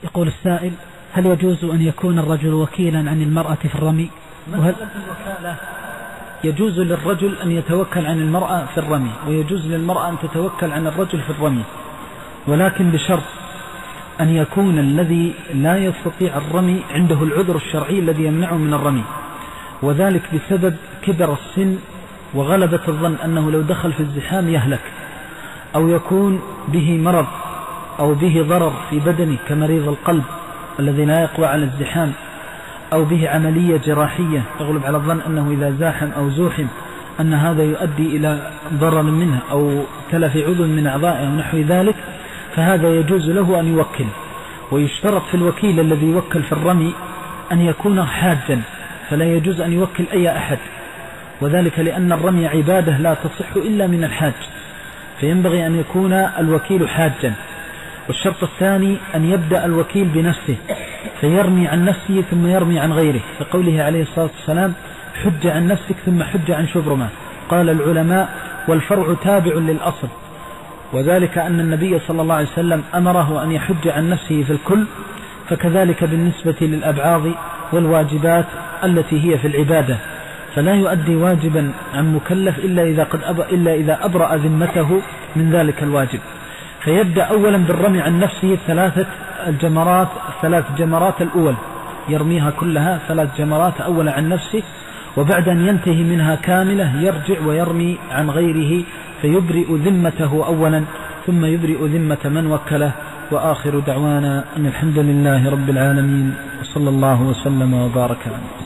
يقول السائل: هل يجوز أن يكون الرجل وكيلا عن المرأة في الرمي؟ يجوز للرجل أن يتوكل عن المرأة في الرمي، ويجوز للمرأة أن تتوكل عن الرجل في الرمي، ولكن بشرط أن يكون الذي لا يستطيع الرمي عنده العذر الشرعي الذي يمنعه من الرمي، وذلك بسبب كبر السن وغلبة الظن أنه لو دخل في الزحام يهلك، أو يكون به مرض أو به ضرر في بدنه كمريض القلب الذي لا يقوى على الزحام، أو به عملية جراحية يغلب على الظن أنه إذا زاحم أو زوحم أن هذا يؤدي إلى ضرر منه أو تلف عضو من أعضائه ونحو ذلك، فهذا يجوز له أن يوكل. ويشترط في الوكيل الذي يوكل في الرمي أن يكون حاجا، فلا يجوز أن يوكل أي أحد، وذلك لأن الرمي عبادة لا تصح إلا من الحاج، فينبغي أن يكون الوكيل حاجا. والشرط الثاني أن يبدأ الوكيل بنفسه فيرمي عن نفسه ثم يرمي عن غيره، فقوله عليه الصلاة والسلام: حج عن نفسك ثم حج عن شبرمة. قال العلماء: والفرع تابع للأصل، وذلك أن النبي صلى الله عليه وسلم أمره أن يحج عن نفسه في الكل، فكذلك بالنسبة للأبعاض والواجبات التي هي في العبادة، فلا يؤدي واجبا عن مكلف إلا إذا أبرأ ذمته من ذلك الواجب. فيبدأ أولا بالرمي عن نفسه ثلاث جمرات الأول، يرميها كلها 3 جمرات أولا عن نفسه، وبعد أن ينتهي منها كاملة يرجع ويرمي عن غيره، فيبرئ ذمته أولا ثم يبرئ ذمة من وكله. وآخر دعوانا أن الحمد لله رب العالمين، وصلى الله وسلم وبارك عليه.